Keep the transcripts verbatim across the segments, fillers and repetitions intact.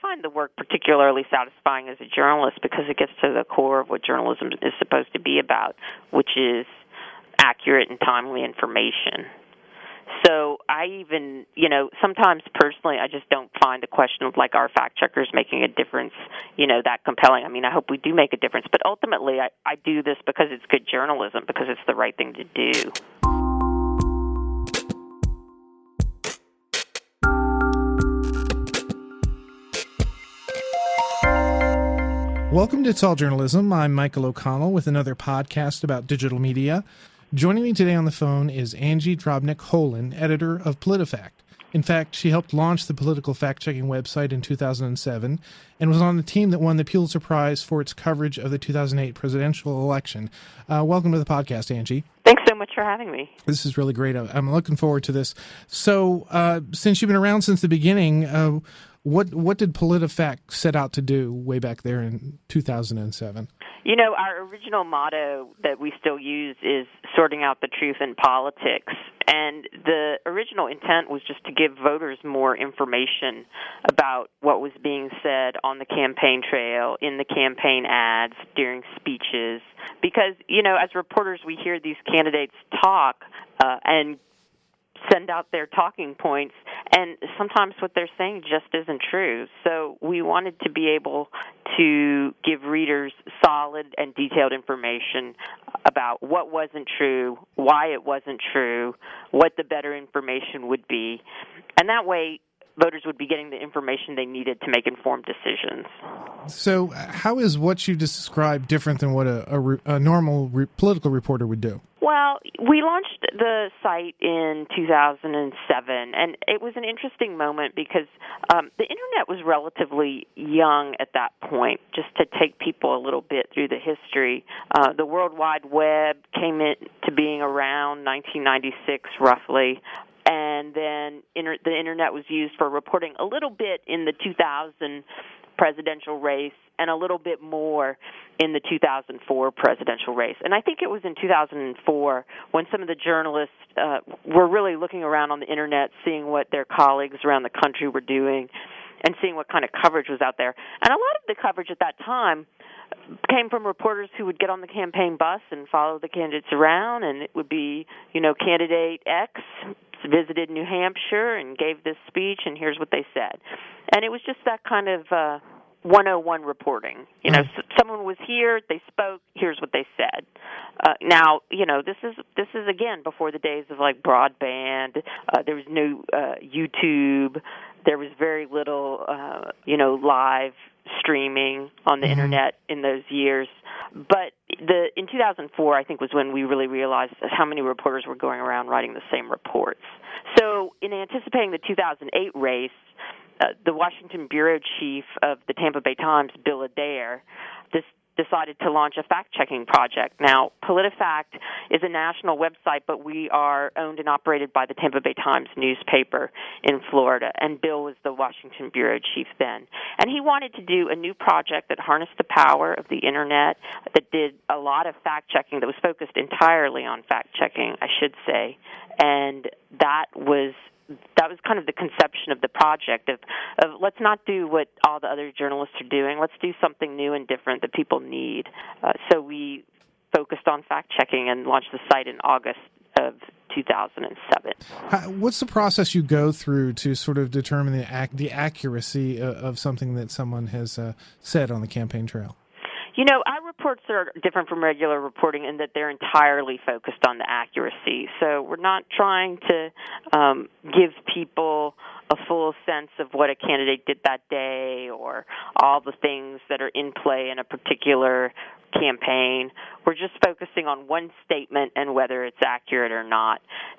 find the work particularly satisfying as a journalist because it gets to the core of what journalism is supposed to be about, which is accurate and timely information. So I even, you know, sometimes personally I just don't find the question of, like, our fact-checkers making a difference, you know, that compelling. I mean, I hope we do make a difference, but ultimately I, I do this because it's good journalism, because it's the right thing to do. Welcome to It's All Journalism. I'm Michael O'Connell with another podcast about digital media. Joining me today on the phone is Angie Drobnik-Holan, editor of PolitiFact. In fact, she helped launch the political fact-checking website in two thousand seven and was on the team that won the Pulitzer Prize for its coverage of the two thousand eight presidential election. Uh, welcome to the podcast, Angie. Thanks so much for having me. This is really great. I'm looking forward to this. So, uh, since you've been around since the beginning, uh, what what did PolitiFact set out to do way back there in two thousand seven? You know, our original motto that we still use is sorting out the truth in politics. And the original intent was just to give voters more information about what was being said on the campaign trail, in the campaign ads, during speeches. Because, you know, as reporters, we hear these candidates talk uh, and send out their talking points, and sometimes what they're saying just isn't true. So we wanted to be able to give readers solid and detailed information about what wasn't true, why it wasn't true, what the better information would be, and that way voters would be getting the information they needed to make informed decisions. So how is what you just described different than what a, a, a normal re- political reporter would do? Well, we launched the site in two thousand seven, and it was an interesting moment because um, the Internet was relatively young at that point. Just to take people a little bit through the history, uh, the World Wide Web came into being around nineteen ninety-six, roughly. And then inter- the Internet was used for reporting a little bit in the two thousand presidential race and a little bit more in the two thousand four presidential race. And I think it was in two thousand four when some of the journalists uh, were really looking around on the Internet, seeing what their colleagues around the country were doing and seeing what kind of coverage was out there. And a lot of the coverage at that time came from reporters who would get on the campaign bus and follow the candidates around, and it would be, you know, candidate X visited New Hampshire and gave this speech, and here's what they said. And it was just that kind of uh, one oh one reporting. You know, mm. someone was here, they spoke, here's what they said. Uh, now, you know, this is, this is again, before the days of, like, broadband. Uh, there was no uh, YouTube. There was very little, uh, you know, live streaming on the mm-hmm. Internet in those years. But the in two thousand four, I think, was when we really realized how many reporters were going around writing the same reports. So in anticipating the two thousand eight race, uh, the Washington bureau chief of the Tampa Bay Times, Bill Adair, this decided to launch a fact-checking project. Now, PolitiFact is a national website, but we are owned and operated by the Tampa Bay Times newspaper in Florida, and Bill was the Washington bureau chief then. And he wanted to do a new project that harnessed the power of the Internet, that did a lot of fact-checking, that was focused entirely on fact-checking, I should say, and that was that was kind of the conception of the project of, of let's not do what all the other journalists are doing. Let's do something new and different that people need. Uh, so we focused on fact-checking and launched the site in August of two thousand seven. How, what's the process you go through to sort of determine the ac- the accuracy of, of something that someone has uh, said on the campaign trail? You know, our reports are different from regular reporting in that they're entirely focused on the accuracy. So we're not trying to um, give people a full sense of what a candidate did that day or all the things that are in play in a particular campaign. We're just focusing on one statement and whether it's accurate or not.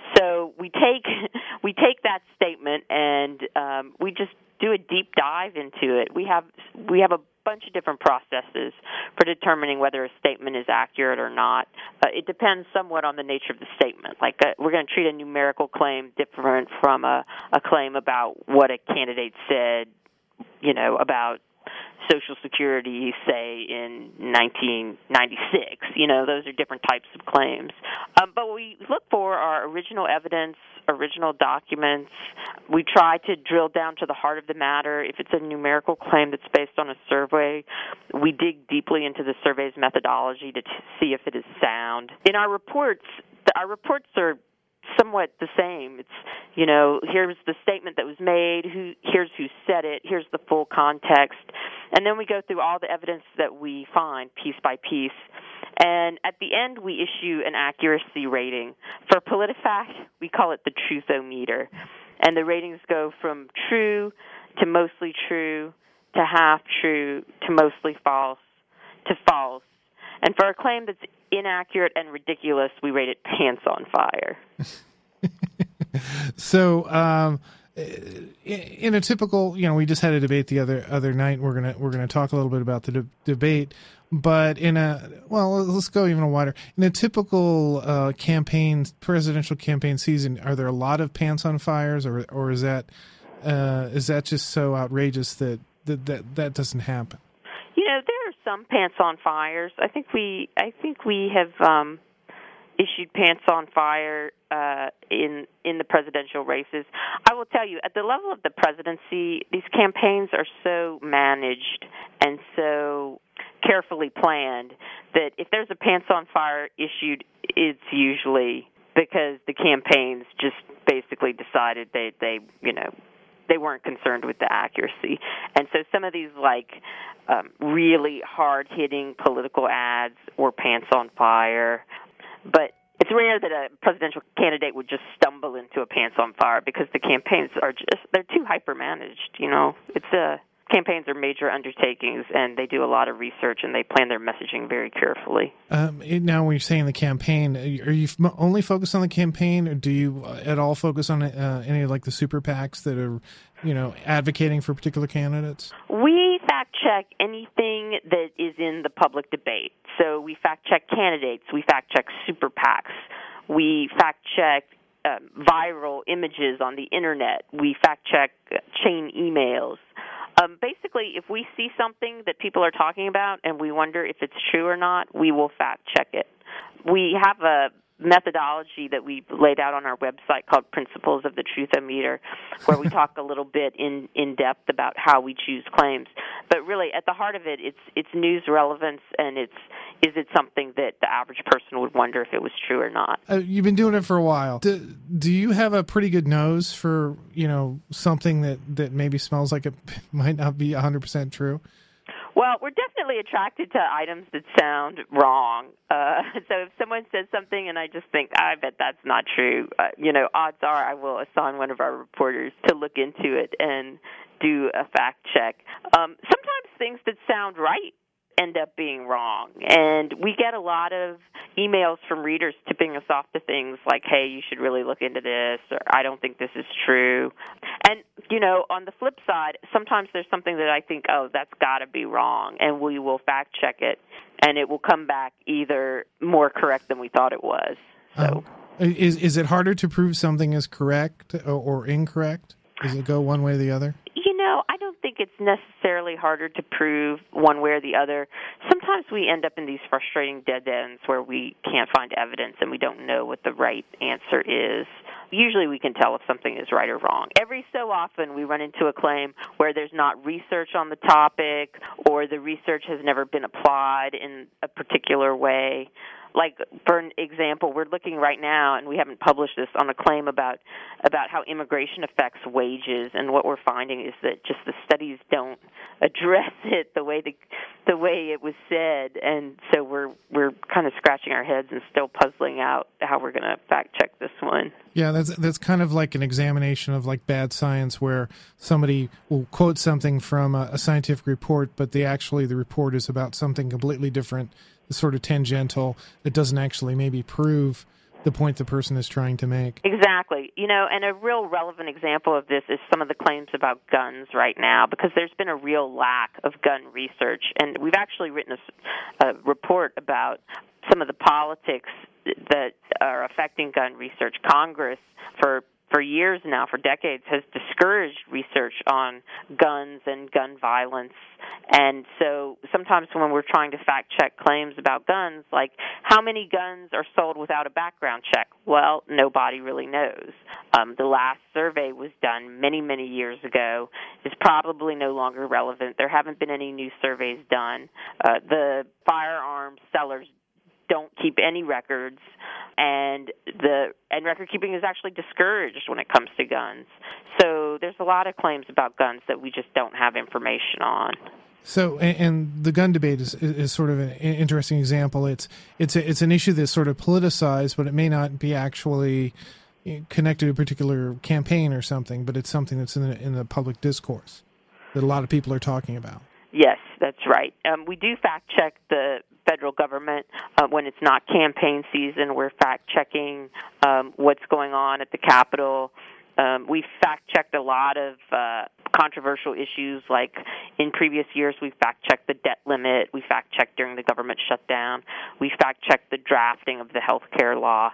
So we take we take that statement and um, we just do a deep dive into it. We have we have a bunch of different processes for determining whether a statement is accurate or not. Uh, it depends somewhat on the nature of the statement. Like uh, we're going to treat a numerical claim different from a, a claim about what a candidate said, you know, about Social Security, say, in nineteen ninety-six. You know, those are different types of claims. Um, but what we look for are original evidence, original documents. We try to drill down to the heart of the matter. If it's a numerical claim that's based on a survey, we dig deeply into the survey's methodology to t- see if it is sound. In our reports, the, our reports are somewhat the same. It's, you know, here's the statement that was made, who, here's who said it, here's the full context, and then we go through all the evidence that we find piece by piece. And at the end, we issue an accuracy rating. For PolitiFact, we call it the Truthometer. And the ratings go from true to mostly true to half true to mostly false to false. And for a claim that's inaccurate and ridiculous, we rate it pants on fire. So, um, in a typical, you know, we just had a debate the other other night. We're gonna we're gonna talk a little bit about the de- debate, but in a well, let's go even wider. In a typical uh, campaign, presidential campaign season, are there a lot of pants on fires, or or is that uh, is that just so outrageous that that that, that doesn't happen? You know, there are some pants on fires. I think we I think we have um, issued pants on fire uh, in in the presidential races. I will tell you, at the level of the presidency, these campaigns are so managed and so carefully planned that if there's a pants on fire issued, it's usually because the campaigns just basically decided they, they you know, they weren't concerned with the accuracy. And so some of these, like, um, really hard-hitting political ads were pants on fire. But it's rare that a presidential candidate would just stumble into a pants on fire because the campaigns are just, they're too hyper-managed, you know. It's a, campaigns are major undertakings, and they do a lot of research, and they plan their messaging very carefully. Um, now, when you're saying the campaign, are you only focused on the campaign, or do you at all focus on uh, any of, like, the super PACs that are, you know, advocating for particular candidates? We fact-check anything that is in the public debate. So we fact-check candidates. We fact-check super PACs. We fact-check uh, viral images on the Internet. We fact-check uh, chain emails. Um, basically, if we see something that people are talking about and we wonder if it's true or not, we will fact-check it. We have a methodology that we laid out on our website called Principles of the Truthometer, where we talk a little bit in, in depth about how we choose claims. But really, at the heart of it, it's it's news relevance, and it's is it something that the average person would wonder if it was true or not. Uh, you've been doing it for a while. Do, do you have a pretty good nose for, you know, something that, that maybe smells like it might not be one hundred percent true? Well, we're definitely attracted to items that sound wrong. Uh, so if someone says something and I just think, I bet that's not true, uh, you know, odds are I will assign one of our reporters to look into it and do a fact check. Um, sometimes things that sound right end up being wrong. And we get a lot of emails from readers tipping us off to things like, hey, you should really look into this, or I don't think this is true. And, you know, on the flip side, sometimes there's something that I think, oh, that's got to be wrong, and we will fact check it, and it will come back either more correct than we thought it was. So, um, is is it harder to prove something is correct or, or incorrect? Does it go one way or the other? You know, I don't think it's necessarily harder to prove one way or the other. Sometimes we end up in these frustrating dead ends where we can't find evidence and we don't know what the right answer is. Usually we can tell if something is right or wrong. Every so often we run into a claim where there's not research on the topic, or the research has never been applied in a particular way. Like, for an example, we're looking right now, and we haven't published this, on a claim about about how immigration affects wages, and what we're finding is that just the studies don't address it the way the the way it was said, and so we're we're kind of scratching our heads and still puzzling out how we're going to fact check this one. Yeah, that's that's kind of like an examination of like bad science, where somebody will quote something from a, a scientific report, but they actually the report is about something completely different, sort of tangential, that doesn't actually maybe prove the point the person is trying to make. Exactly. You know, and a real relevant example of this is some of the claims about guns right now, because there's been a real lack of gun research. And we've actually written a, a report about some of the politics that are affecting gun research. Congress, for for years now, for decades, has discouraged research on guns and gun violence. And so sometimes when we're trying to fact-check claims about guns, like how many guns are sold without a background check? Well, nobody really knows. Um, the last survey was done many, many years ago. It's probably no longer relevant. There haven't been any new surveys done. Uh, the firearms sellers don't keep any records, and the and record keeping is actually discouraged when it comes to guns. So there's a lot of claims about guns that we just don't have information on. So, and, and the gun debate is, is sort of an interesting example. It's it's a, it's an issue that's sort of politicized, but it may not be actually connected to a particular campaign or something, but it's something that's in the, in the public discourse that a lot of people are talking about. Yes, that's right. Um, we do fact-check the federal government uh, when it's not campaign season. We're fact-checking um, what's going on at the Capitol. Um, we fact-checked a lot of uh, controversial issues, like in previous years we fact-checked the debt limit. We fact-checked during the government shutdown. We fact-checked the drafting of the health care law.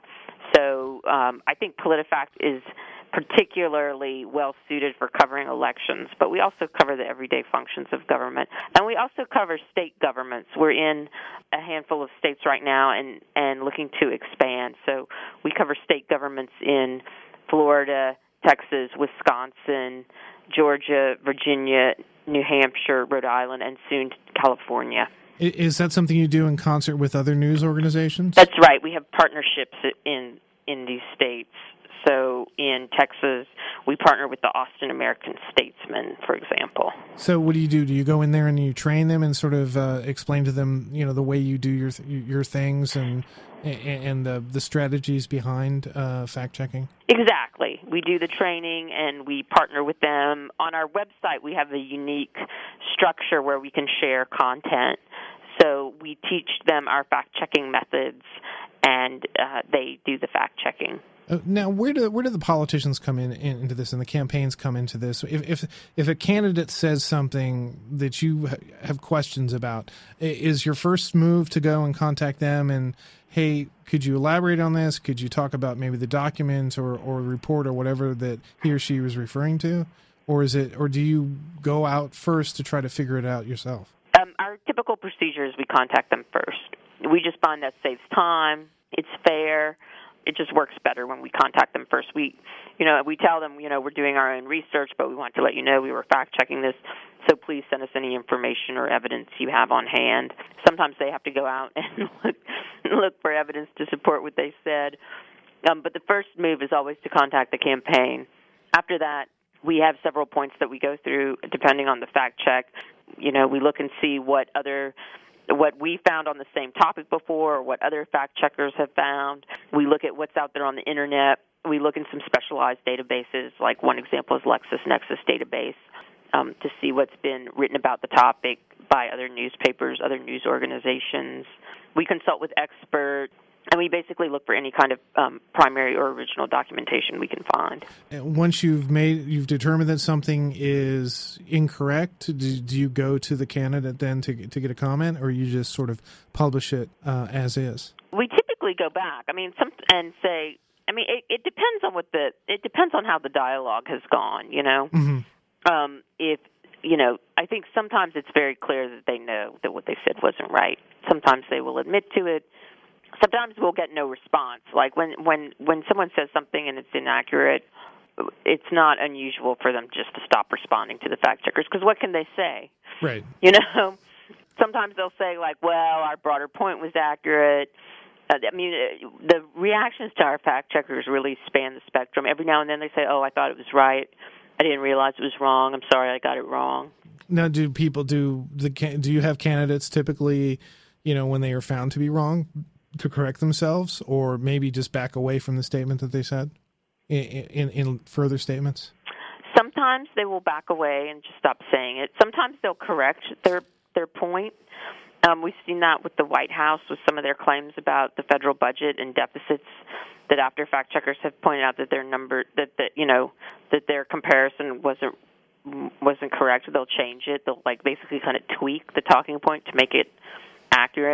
So um, I think PolitiFact is particularly well-suited for covering elections, but we also cover the everyday functions of government. And we also cover state governments. We're in a handful of states right now and, and looking to expand. So we cover state governments in Florida, Texas, Wisconsin, Georgia, Virginia, New Hampshire, Rhode Island, and soon California. Is that something you do in concert with other news organizations? That's right. We have partnerships in, in these states. So in Texas, we partner with the Austin American-Statesman, for example. So what do you do? Do you go in there and you train them and sort of uh, explain to them, you know, the way you do your your things and and the the strategies behind uh, fact checking? Exactly. We do the training and we partner with them. On our website, we have a unique structure where we can share content. So we teach them our fact checking methods, and uh, they do the fact checking. Now, where do where do the politicians come in, in into this, and the campaigns come into this? If if if a candidate says something that you have questions about, is your first move to go and contact them and, hey, could you elaborate on this? Could you talk about maybe the document or, or report or whatever that he or she was referring to, or is it, or do you go out first to try to figure it out yourself? Um, our typical procedure is we contact them first. We just find that saves time. It's fair. It just works better when we contact them first. We, you know, we tell them, you know, we're doing our own research, but we want to let you know we were fact-checking this, so please send us any information or evidence you have on hand. Sometimes they have to go out and look, look for evidence to support what they said. Um, but the first move is always to contact the campaign. After that, we have several points that we go through depending on the fact-check. You know, we look and see what other what we found on the same topic before or what other fact-checkers have found. We look at what's out there on the Internet. We look in some specialized databases, like one example is LexisNexis database, um, to see what's been written about the topic by other newspapers, other news organizations. We consult with experts, and we basically look for any kind of um, primary or original documentation we can find. Once you've made, you've determined that something is incorrect, do, do you go to the candidate then to to get a comment, or you just sort of publish it uh, as is? We typically go back. I mean, some and say. I mean, it, it depends on what the. It depends on how the dialogue has gone. You know, mm-hmm. um, if you know, I think sometimes it's very clear that they know that what they said wasn't right. Sometimes they will admit to it. Sometimes we'll get no response. Like when, when, when someone says something and it's inaccurate, it's not unusual for them just to stop responding to the fact checkers, because what can they say? Right. You know, sometimes they'll say like, well, our broader point was accurate. Uh, I mean, uh, the reactions to our fact checkers really span the spectrum. Every now and then they say, oh, I thought it was right. I didn't realize it was wrong. I'm sorry, I got it wrong. Now, do people do the do you have candidates typically, you know, when they are found to be wrong, to correct themselves, or maybe just back away from the statement that they said in, in, in further statements? Sometimes they will back away and just stop saying it. Sometimes they'll correct their their point. Um, we've seen that with the White House with some of their claims about the federal budget and deficits. That after fact checkers have pointed out that their number that that you know that their comparison wasn't wasn't correct, they'll change it. They'll like basically kind of tweak the talking point to make it accurate.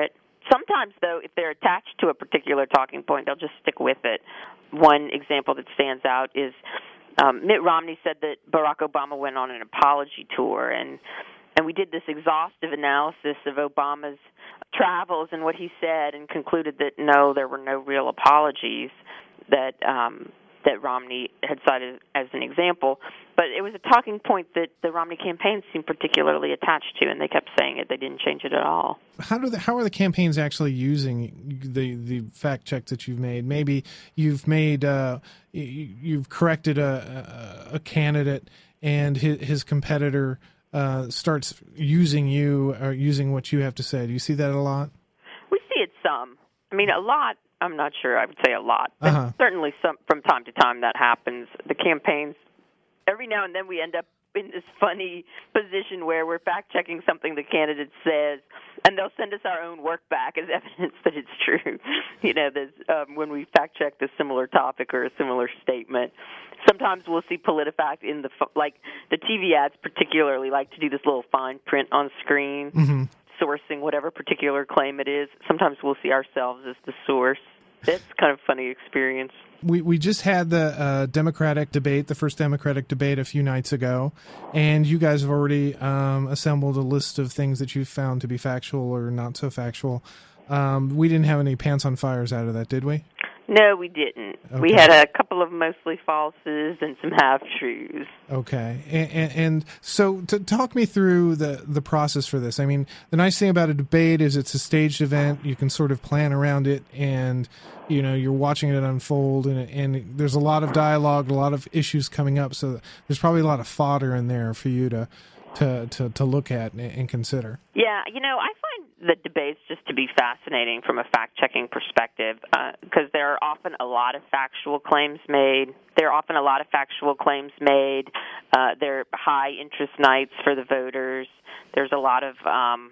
Sometimes, though, if they're attached to a particular talking point, they'll just stick with it. One example that stands out is um, Mitt Romney said that Barack Obama went on an apology tour, and and we did this exhaustive analysis of Obama's travels and what he said, and concluded that no, there were no real apologies that um, that Romney had cited as an example. But it was a talking point that the Romney campaign seemed particularly attached to, and they kept saying it. They didn't change it at all. How do the, how are the campaigns actually using the the fact checks that you've made? Maybe you've made uh, you've corrected a, a, a candidate, and his, his competitor uh, starts using you or using what you have to say. Do you see that a lot? We see it some. I mean, a lot. I'm not sure I would say a lot, but uh-huh. certainly some, from time to time that happens. The campaigns, every now and then we end up in this funny position where we're fact-checking something the candidate says, and they'll send us our own work back as evidence that it's true. You know, there's, um, when we fact-check a similar topic or a similar statement. Sometimes we'll see PolitiFact in the, like the T V ads particularly like to do this little fine print on screen. Mm-hmm. Sourcing whatever particular claim it is. Sometimes we'll see ourselves as the source. It's kind of a funny experience. We we just had the uh, Democratic debate, the first Democratic debate a few nights ago, and you guys have already um, assembled a list of things that you found to be factual or not so factual. Um, we didn't have any pants on fires out of that, did we? No, we didn't. Okay. We had a couple of mostly falses and some half-truths. Okay. And, and, and so to talk me through the, the process for this. I mean, the nice thing about a debate is it's a staged event. You can sort of plan around it, and, you know, you're watching it unfold, and, and there's a lot of dialogue, a lot of issues coming up. So there's probably a lot of fodder in there for you to to, to, to look at and, and consider. Yeah, you know, I find the debates just to be fascinating from a fact-checking perspective because uh, there are often a lot of factual claims made. There are often a lot of factual claims made. Uh, there are high-interest nights for the voters. There's a lot of... Um,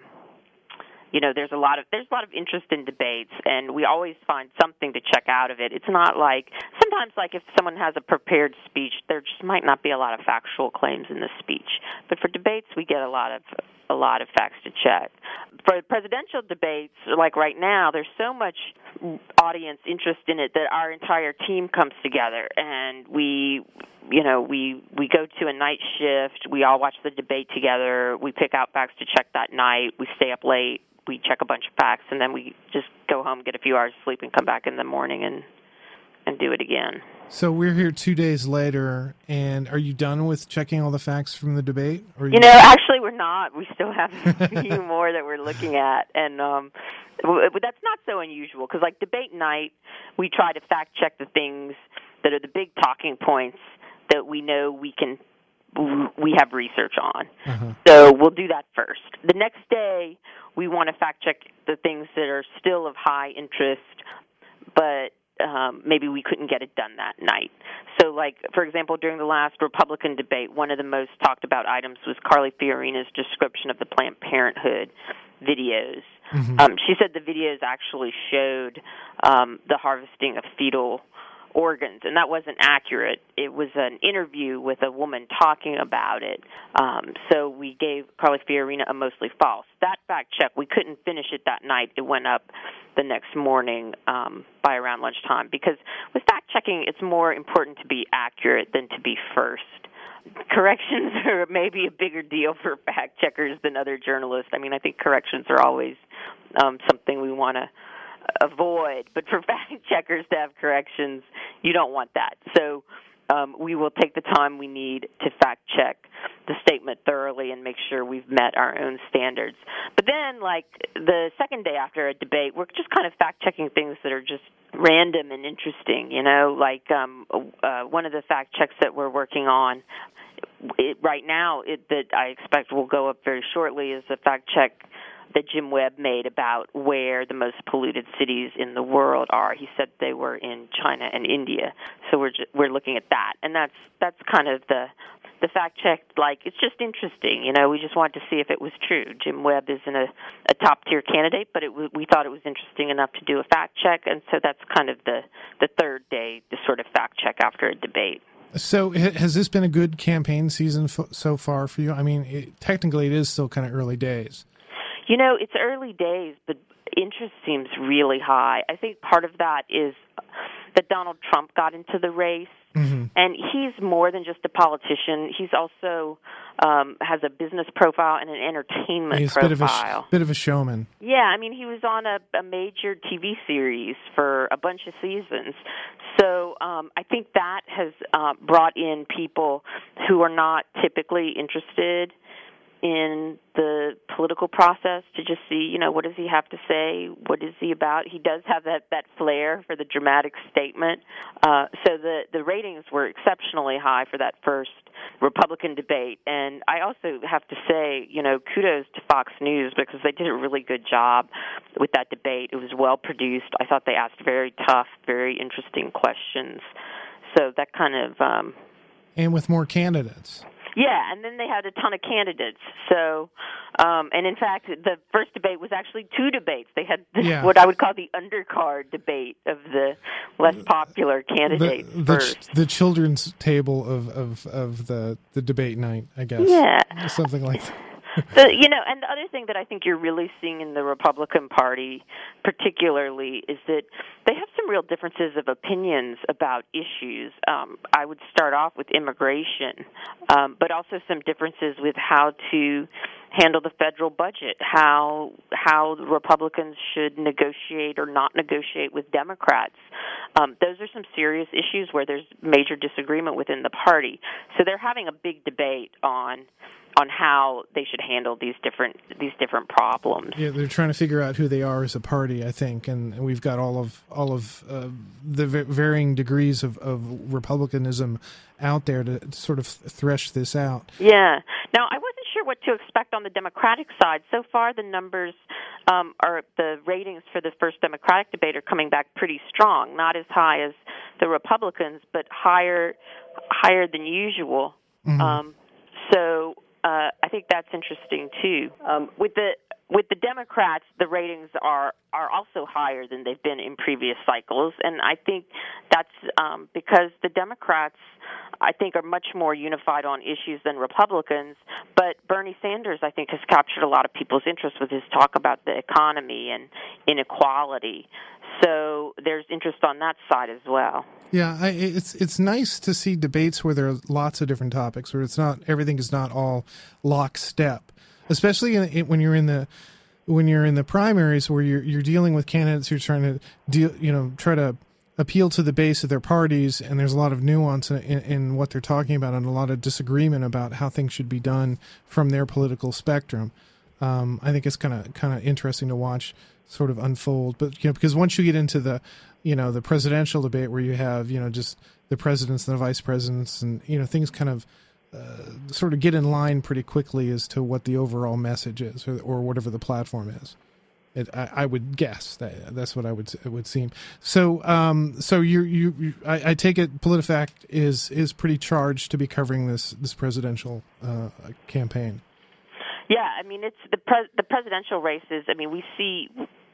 You know, there's a lot of there's a lot of interest in debates, and we always find something to check out of it. It's not like sometimes, like if someone has a prepared speech, there just might not be a lot of factual claims in the speech. But for debates, we get a lot of a lot of facts to check. For presidential debates, like right now, there's so much audience interest in it that our entire team comes together, and we. You know, we, we go to a night shift, we all watch the debate together, we pick out facts to check that night, we stay up late, we check a bunch of facts, and then we just go home, get a few hours of sleep, and come back in the morning and and do it again. So we're here two days later, and are you done with checking all the facts from the debate? Or you, you know, actually we're not. We still have a few more that we're looking at, and um, that's not so unusual, because like debate night, we try to fact-check the things that are the big talking points that we know we can we have research on. Uh-huh. So we'll do that first. The next day, we want to fact check the things that are still of high interest, but um, maybe we couldn't get it done that night. So, like, for example, during the last Republican debate, one of the most talked about items was Carly Fiorina's description of the Planned Parenthood videos. Mm-hmm. Um, she said the videos actually showed um, the harvesting of fetal organs, and that wasn't accurate. It was an interview with a woman talking about it. Um, so we gave Carly Fiorina a mostly false. That fact check, we couldn't finish it that night. It went up the next morning um, by around lunchtime, because with fact checking, it's more important to be accurate than to be first. Corrections are maybe a bigger deal for fact checkers than other journalists. I mean, I think corrections are always um, something we want to avoid, but for fact checkers to have corrections, you don't want that. So um, we will take the time we need to fact check the statement thoroughly and make sure we've met our own standards. But then, like the second day after a debate, we're just kind of fact checking things that are just random and interesting. You know, like um, uh, one of the fact checks that we're working on it, right now it, that I expect will go up very shortly is a fact check that Jim Webb made about where the most polluted cities in the world are. He said they were in China and India. So we're just, we're looking at that, and that's that's kind of the the fact check. Like, it's just interesting, you know. We just wanted to see if it was true. Jim Webb isn't a, a top tier candidate, but it w- we thought it was interesting enough to do a fact check, and so that's kind of the the third day to sort of fact check after a debate. So has this been a good campaign season f- so far for you? I mean, it, technically, it is still kind of early days. You know, it's early days, but interest seems really high. I think part of that is that Donald Trump got into the race, mm-hmm. and he's more than just a politician. He's also um, has a business profile and an entertainment he's profile. He's a bit of a sh- bit of a showman. Yeah, I mean, he was on a, a major T V series for a bunch of seasons. So um, I think that has uh, brought in people who are not typically interested in the political process to just see, you know, what does he have to say? What is he about? He does have that, that flair for the dramatic statement. Uh, so the, the ratings were exceptionally high for that first Republican debate. And I also have to say, you know, kudos to Fox News because they did a really good job with that debate. It was well produced. I thought they asked very tough, very interesting questions. So that kind of... Um, and with more candidates. Yeah, and then they had a ton of candidates. So, um, and in fact, the first debate was actually two debates. They had this, yeah. what I would call the undercard debate of the less popular candidates the, the, first. The children's table of, of, of the, the debate night, I guess. Yeah. Something like that. The, you know, and the other thing that I think you're really seeing in the Republican Party particularly is that they have some real differences of opinions about issues. Um, I would start off with immigration, um, but also some differences with how to handle the federal budget, how how the Republicans should negotiate or not negotiate with Democrats. Um, those are some serious issues where there's major disagreement within the party. So they're having a big debate on on how they should handle these different these different problems. Yeah, they're trying to figure out who they are as a party, I think, and we've got all of all of uh, the v- varying degrees of, of republicanism out there to sort of thresh this out. Yeah. Now, I wasn't sure what to expect on the Democratic side. So far, the numbers um, are the ratings for the first Democratic debate are coming back pretty strong, not as high as the Republicans, but higher higher than usual. Mm-hmm. Um, so. Uh, I think that's interesting too. Um, with the with the Democrats, the ratings are are also higher than they've been in previous cycles, and I think that's um, because the Democrats, I think, are much more unified on issues than Republicans. But Bernie Sanders, I think, has captured a lot of people's interest with his talk about the economy and inequality. So there's interest on that side as well. Yeah, I, it's it's nice to see debates where there are lots of different topics, where it's not everything is not all lockstep, especially in, in, when you're in the when you're in the primaries where you're you're dealing with candidates who are trying to deal, you know, try to appeal to the base of their parties, and there's a lot of nuance in, in, in what they're talking about, and a lot of disagreement about how things should be done from their political spectrum. Um, I think it's kind of kind of interesting to watch sort of unfold, but you know, because once you get into the you know, the presidential debate where you have, you know, just the presidents and the vice presidents and, you know, things kind of uh, sort of get in line pretty quickly as to what the overall message is or, or whatever the platform is. It, I, I would guess that that's what I would it would seem. So, um, so you you, you I, I take it PolitiFact is is pretty charged to be covering this this presidential uh, campaign. Yeah, I mean, it's the pres- the presidential races. I mean, we see.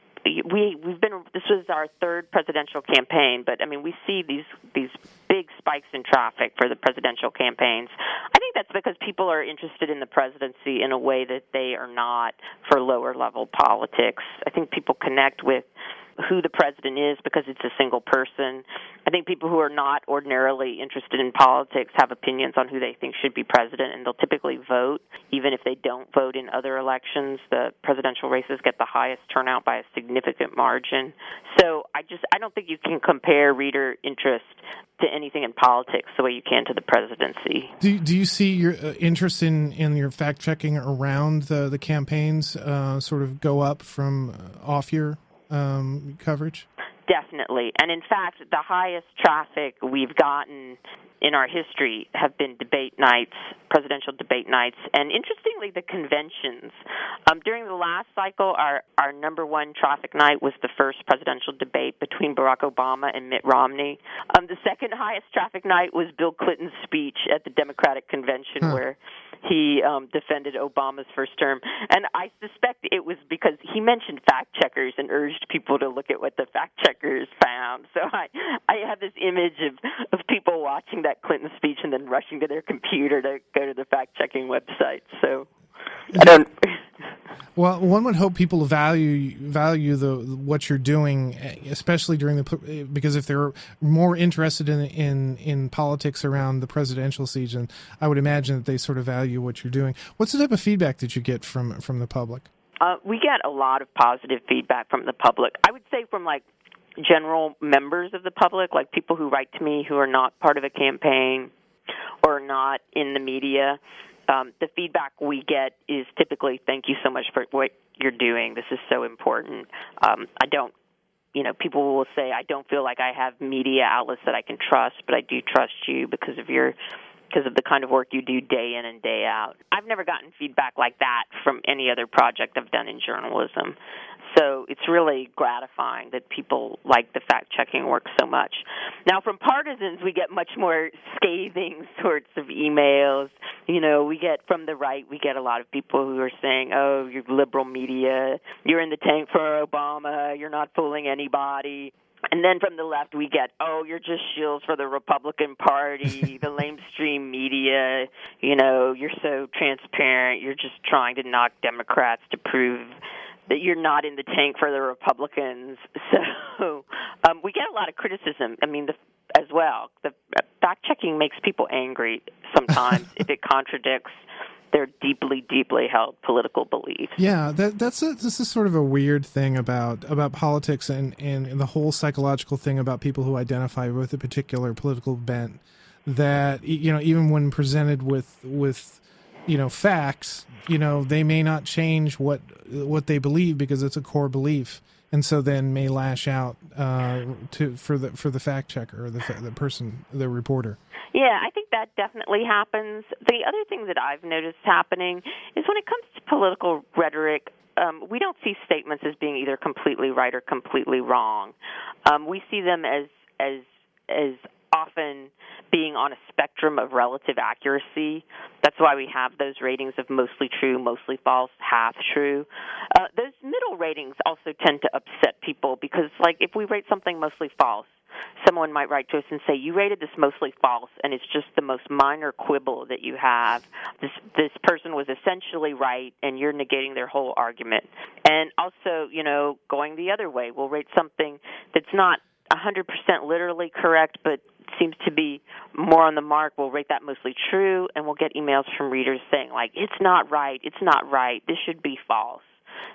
We we've been this was our third presidential campaign, but I mean we see these these big spikes in traffic for the presidential campaigns. I think that's because people are interested in the presidency in a way that they are not for lower level politics. I think people connect with who the president is because it's a single person. I think people who are not ordinarily interested in politics have opinions on who they think should be president, and they'll typically vote, even if they don't vote in other elections. The presidential races get the highest turnout by a significant margin. So I just I don't think you can compare reader interest to anything in politics the way you can to the presidency. Do do you see your uh, interest in, in your fact checking around the the campaigns uh, sort of go up from uh, off year um, coverage? Definitely. And in fact, the highest traffic we've gotten in our history have been debate nights, presidential debate nights, and interestingly, the conventions. Um, during the last cycle, our, our number one traffic night was the first presidential debate between Barack Obama and Mitt Romney. Um, the second highest traffic night was Bill Clinton's speech at the Democratic Convention, huh. where he um, defended Obama's first term. And I suspect it was because he mentioned fact checkers and urged people to look at what the fact checkers found. So I, I have this image of, of people watching that Clinton speech and then rushing to their computer to go to the fact-checking website. So I don't. Well, one would hope people value value the what you're doing, especially during the because if they're more interested in in in politics around the presidential season, I would imagine that they sort of value what you're doing. What's the type of feedback that you get from from the public? Uh, we get a lot of positive feedback from the public. I would say from like general members of the public, like people who write to me who are not part of a campaign or not in the media. Um, the feedback we get is typically, thank you so much for what you're doing. This is so important. Um, I don't, you know, people will say, I don't feel like I have media outlets that I can trust, but I do trust you because of your, because of the kind of work you do day in and day out. I've never gotten feedback like that from any other project I've done in journalism. So it's really gratifying that people like the fact-checking work so much. Now, from partisans, we get much more scathing sorts of emails. You know, we get from the right, we get a lot of people who are saying, oh, you're liberal media, you're in the tank for Obama, you're not fooling anybody. And then from the left, we get, oh, you're just shills for the Republican Party, the lamestream media, you know, you're so transparent, you're just trying to knock Democrats to prove that you're not in the tank for the Republicans. So um, we get a lot of criticism, I mean, the, as well. The fact-checking makes people angry sometimes if it contradicts their deeply, deeply held political beliefs. Yeah, that, that's a, this is sort of a weird thing about about politics and, and, and the whole psychological thing about people who identify with a particular political bent, that, you know, even when presented with with you know facts, you know, they may not change what what they believe because it's a core belief, and so then may lash out uh, to for the for the fact checker or the the person, the reporter. Yeah, I think that definitely happens. The other thing that I've noticed happening is when it comes to political rhetoric, um, we don't see statements as being either completely right or completely wrong. Um, we see them as as as often being on a spectrum of relative accuracy. That's why we have those ratings of mostly true, mostly false, half true. Uh, those middle ratings also tend to upset people because, like, if we rate something mostly false, someone might write to us and say, you rated this mostly false, and it's just the most minor quibble that you have. This this person was essentially right, and you're negating their whole argument. And also, you know, going the other way, we'll rate something that's not one hundred percent literally correct, but seems to be more on the mark. We'll rate that mostly true, and we'll get emails from readers saying, like, it's not right, it's not right, this should be false.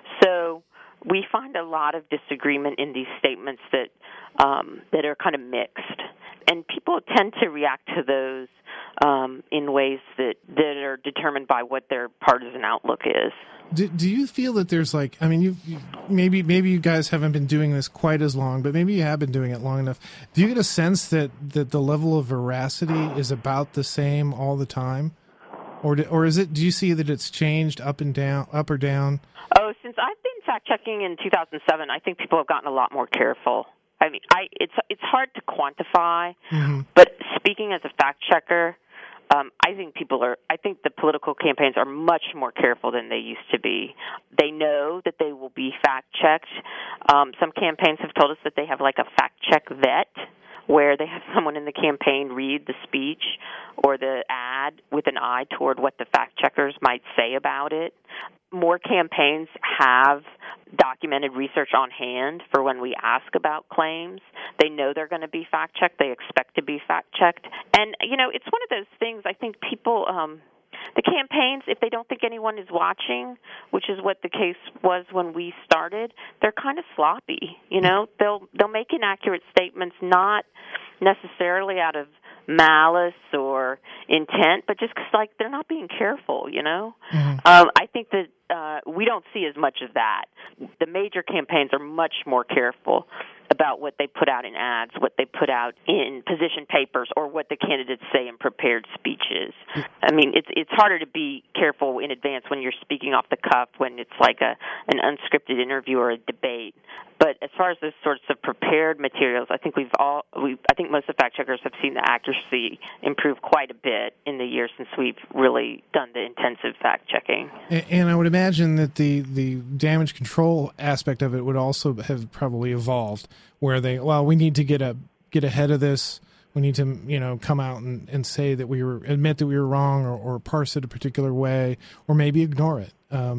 So we find a lot of disagreement in these statements that um, that are kind of mixed, and people tend to react to those um, in ways that, that are determined by what their partisan outlook is. Do, do you feel that there's like, I mean, you maybe maybe you guys haven't been doing this quite as long, but maybe you have been doing it long enough. Do you get a sense that, that the level of veracity is about the same all the time, or do, or is it? Do you see that it's changed up and down, up or down? Oh, since I've been fact-checking in two thousand seven, I think people have gotten a lot more careful. I mean, I it's it's hard to quantify, mm-hmm. but speaking as a fact-checker, um, I think people are. I think the political campaigns are much more careful than they used to be. They know that they will be fact-checked. Um, some campaigns have told us that they have like a fact-check vet, where they have someone in the campaign read the speech or the ad with an eye toward what the fact-checkers might say about it. More campaigns have documented research on hand for when we ask about claims. They know they're going to be fact-checked. They expect to be fact-checked. And, you know, it's one of those things, I think people, um, the campaigns, if they don't think anyone is watching, which is what the case was when we started, they're kind of sloppy. You know, they'll they'll make inaccurate statements, not necessarily out of malice or intent, but just because, like, they're not being careful, you know? Mm-hmm. Um, I think that uh, we don't see as much of that. The major campaigns are much more careful about what they put out in ads, what they put out in position papers, or what the candidates say in prepared speeches. I mean, it's it's harder to be careful in advance when you're speaking off the cuff, when it's like a an unscripted interview or a debate. But as far as those sorts of prepared materials, I think we've all, we I think most of the fact checkers have seen the accuracy improve quite a bit in the years since we've really done the intensive fact checking. And, and I would imagine that the the damage control aspect of it would also have probably evolved, where they, well, we need to get a get ahead of this. We need to, you know, come out and, and say that we were, admit that we were wrong, or, or parse it a particular way, or maybe ignore it. Um,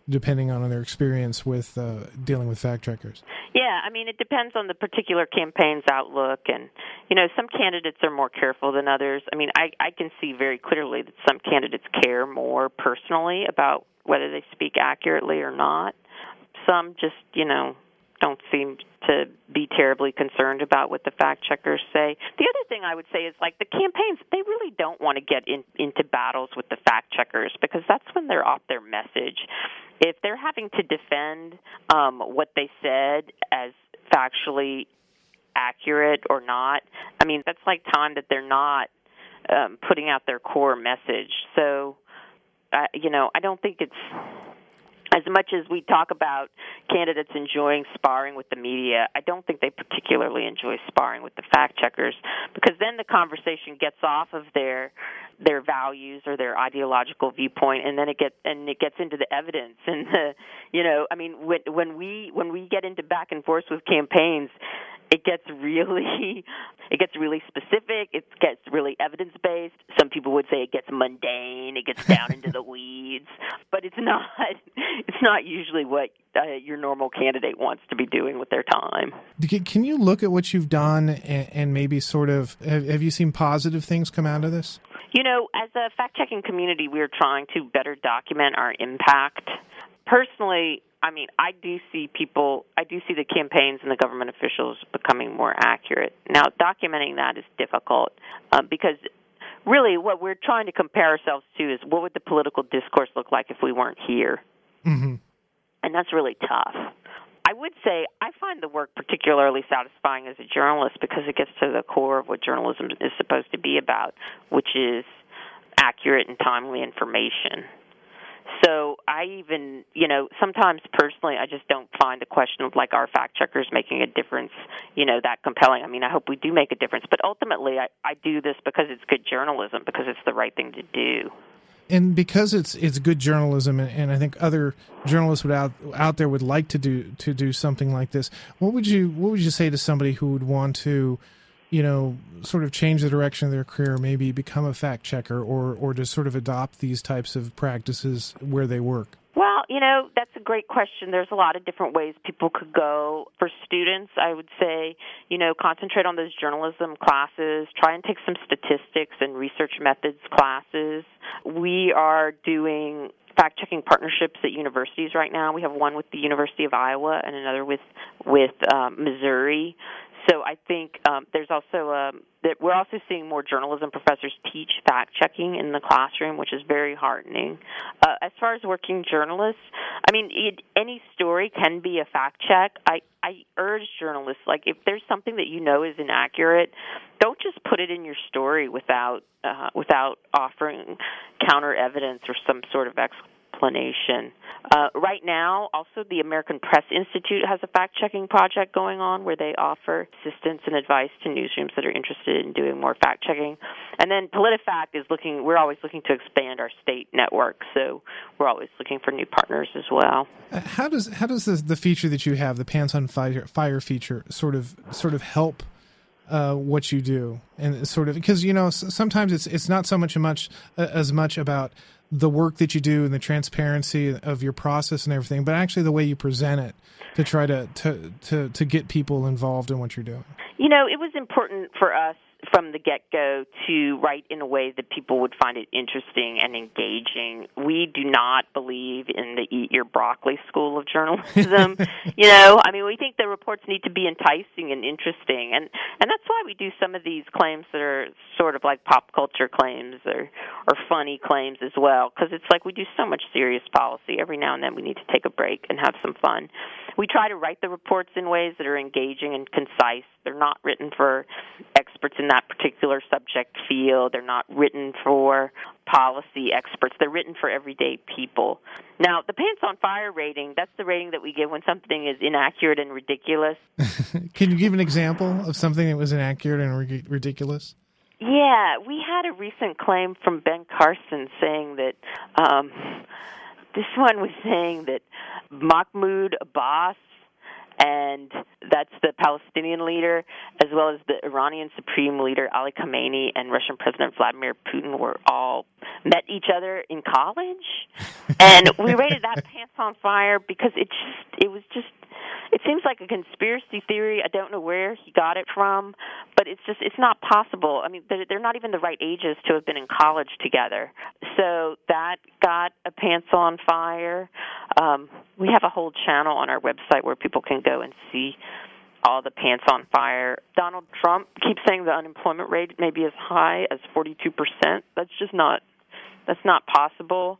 depending on their experience with uh, dealing with fact checkers. Yeah, I mean, it depends on the particular campaign's outlook, and, you know, some candidates are more careful than others. I mean, I, I can see very clearly that some candidates care more personally about whether they speak accurately or not. Some just, you know, don't seem to be terribly concerned about what the fact checkers say. The other thing I would say is, like, the campaigns, they really don't want to get in, into battles with the fact checkers because that's when they're off their message. If they're having to defend um, what they said as factually accurate or not, I mean, that's like time that they're not um, putting out their core message. So, uh, you know, I don't think it's... As much as we talk about candidates enjoying sparring with the media, I don't think they particularly enjoy sparring with the fact checkers because then the conversation gets off of their their values or their ideological viewpoint, and then it gets and it gets into the evidence. And the, you know, I mean, when when we when we get into back and forth with campaigns, it gets really it gets really specific. It gets really evidence based. Some people would say it gets mundane. It gets down into the weeds, but it's not. It's not usually what uh, your normal candidate wants to be doing with their time. Can you look at what you've done and, and maybe sort of have, have you seen positive things come out of this? You know, as a fact-checking community, we're trying to better document our impact. Personally, I mean, I do see people, I do see the campaigns and the government officials becoming more accurate. Now, documenting that is difficult uh, because really what we're trying to compare ourselves to is what would the political discourse look like if we weren't here? Mm-hmm. And that's really tough. I would say I find the work particularly satisfying as a journalist because it gets to the core of what journalism is supposed to be about, which is accurate and timely information. So I even, you know, sometimes personally I just don't find the question of, like, are fact checkers making a difference, you know, that compelling. I mean, I hope we do make a difference. But ultimately I, I do this because it's good journalism, because it's the right thing to do. And because it's it's good journalism, and, and I think other journalists would out out there would like to do to do something like this. What would you what would you say to somebody who would want to, you know, sort of change the direction of their career, maybe become a fact checker, or or to sort of adopt these types of practices where they work? Well, you know, that's a great question. There's a lot of different ways people could go. For students, I would say, you know, concentrate on those journalism classes. Try and take some statistics and research methods classes. We are doing fact-checking partnerships at universities right now. We have one with the University of Iowa and another with with um, Missouri. So I think um, there's also um, that we're also seeing more journalism professors teach fact-checking in the classroom, which is very heartening. Uh, as far as working journalists, I mean, it, any story can be a fact-check. I, I urge journalists, like, if there's something that you know is inaccurate, don't just put it in your story without uh, without offering counter evidence or some sort of explanation. Uh, right now, also, the American Press Institute has a fact-checking project going on where they offer assistance and advice to newsrooms that are interested in doing more fact-checking. And then PolitiFact is looking, we're always looking to expand our state network, so we're always looking for new partners as well. Uh, how does how does the, the feature that you have, the Pants on Fire, fire feature, sort of sort of help Uh, what you do, and sort of, because, you know, sometimes it's it's not so much much uh, as much about the work that you do and the transparency of your process and everything, but actually the way you present it to try to to to, to get people involved in what you're doing. You know, it was important for us from the get-go to write in a way that people would find it interesting and engaging. We do not believe in the eat your broccoli school of journalism. You know, I mean, we think the reports need to be enticing and interesting, and, and that's why we do some of these claims that are sort of like pop culture claims or, or funny claims as well, because it's like we do so much serious policy. Every now and then we need to take a break and have some fun. We try to write the reports in ways that are engaging and concise. They're not written for experts in that particular subject field. They're not written for policy experts. They're written for everyday people. Now, the Pants on Fire rating, that's the rating that we give when something is inaccurate and ridiculous. Can you give an example of something that was inaccurate and ri- ridiculous? Yeah, we had a recent claim from Ben Carson saying that, um, this one was saying that Mahmoud Abbas and that's the Palestinian leader, as well as the Iranian Supreme Leader Ali Khamenei and Russian President Vladimir Putin were all met each other in college, and we rated that pants on fire because it just it was just it seems like a conspiracy theory. I don't know where he got it from, but it's just it's not possible. I mean, they're, they're not even the right ages to have been in college together. So that got a pants on fire. Um, we have a whole channel on our website where people can go and see all the pants on fire. Donald Trump keeps saying the unemployment rate may be as high as forty-two percent. That's just not that's not possible.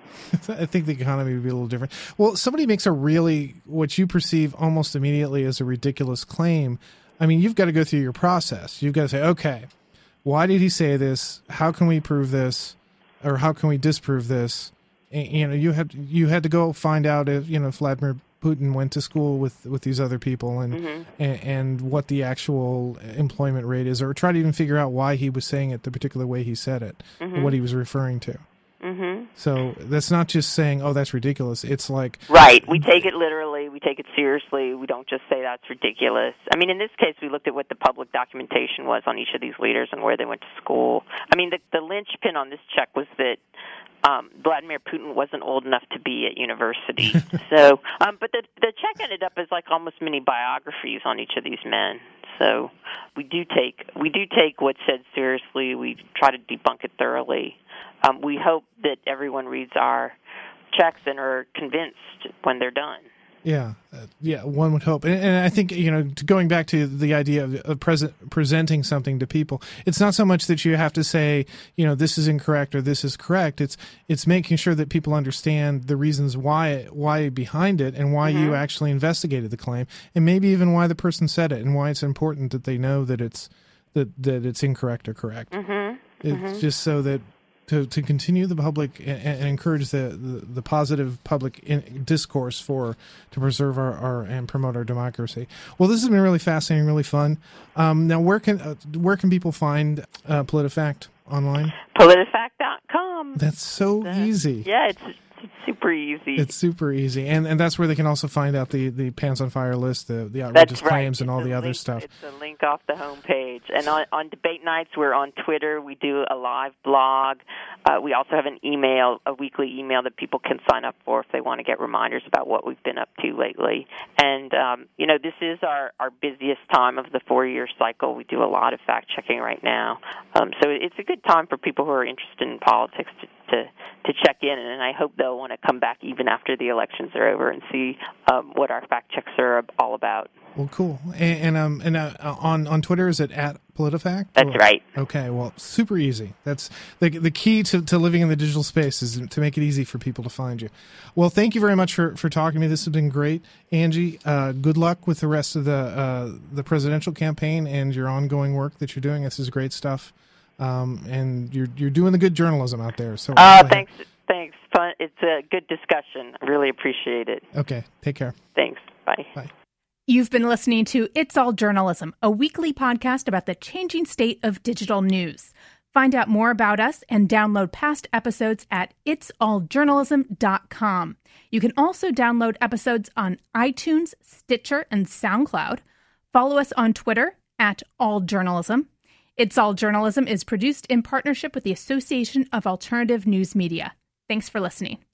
I think the economy would be a little different. Well, somebody makes a really, what you perceive almost immediately as a ridiculous claim. I mean, you've got to go through your process. You've got to say, okay, why did he say this? How can we prove this? Or how can we disprove this? And, you know, you had you had to go find out if, you know, Vladimir Putin went to school with, with these other people and, mm-hmm. and and what the actual employment rate is, or try to even figure out why he was saying it the particular way he said it, mm-hmm. what he was referring to. Mm-hmm. So that's not just saying, oh, that's ridiculous. It's like... Right. We take it literally. We take it seriously. We don't just say that's ridiculous. I mean, in this case, we looked at what the public documentation was on each of these leaders and where they went to school. I mean, the, the linchpin on this check was that um, Vladimir Putin wasn't old enough to be at university. so, um, But the, the check ended up as like almost mini biographies on each of these men. So we do take we do take what's said seriously. We try to debunk it thoroughly. Um, we hope that everyone reads our checks and are convinced when they're done. Yeah, uh, yeah, one would hope. And, and I think, you know, going back to the idea of, of present, presenting something to people, it's not so much that you have to say, you know, this is incorrect or this is correct. It's it's making sure that people understand the reasons why why behind it and why mm-hmm. you actually investigated the claim, and maybe even why the person said it and why it's important that they know that it's that, that it's incorrect or correct. Mm-hmm. It's mm-hmm. just so that To, to continue the public and, and encourage the, the, the positive public in, discourse for to preserve our, our and promote our democracy. Well, this has been really fascinating, really fun. Um, now, where can uh, where can people find uh, PolitiFact online? PolitiFact dot com. That's so uh, easy. Yeah, it's, it's super easy. It's super easy, and and that's where they can also find out the, the Pants on Fire list, the the outrageous right. claims, and it's all the link, other stuff. It's a link off the homepage. And on, on debate nights, we're on Twitter. We do a live blog. Uh, we also have an email, a weekly email that people can sign up for if they want to get reminders about what we've been up to lately. And, um, you know, this is our, our busiest time of the four-year cycle. We do a lot of fact-checking right now. Um, so it's a good time for people who are interested in politics to, to, to check in, and I hope they'll want to come back even after the elections are over and see um, what our fact-checks are all about. Well, cool. And, and um, and uh, on on Twitter, is it at PolitiFact? That's or? right. Okay. Well, super easy. That's the the key to, to living in the digital space is to make it easy for people to find you. Well, thank you very much for, for talking to me. This has been great, Angie. Uh, good luck with the rest of the uh, the presidential campaign and your ongoing work that you're doing. This is great stuff, um, and you're you're doing the good journalism out there. So. Oh, thanks. Thanks. Fun. It's a good discussion. I really appreciate it. Okay. Take care. Thanks. Bye. Bye. You've been listening to It's All Journalism, a weekly podcast about the changing state of digital news. Find out more about us and download past episodes at its all journalism dot com. You can also download episodes on iTunes, Stitcher, and SoundCloud. Follow us on Twitter at All Journalism. It's All Journalism is produced in partnership with the Association of Alternative News Media. Thanks for listening.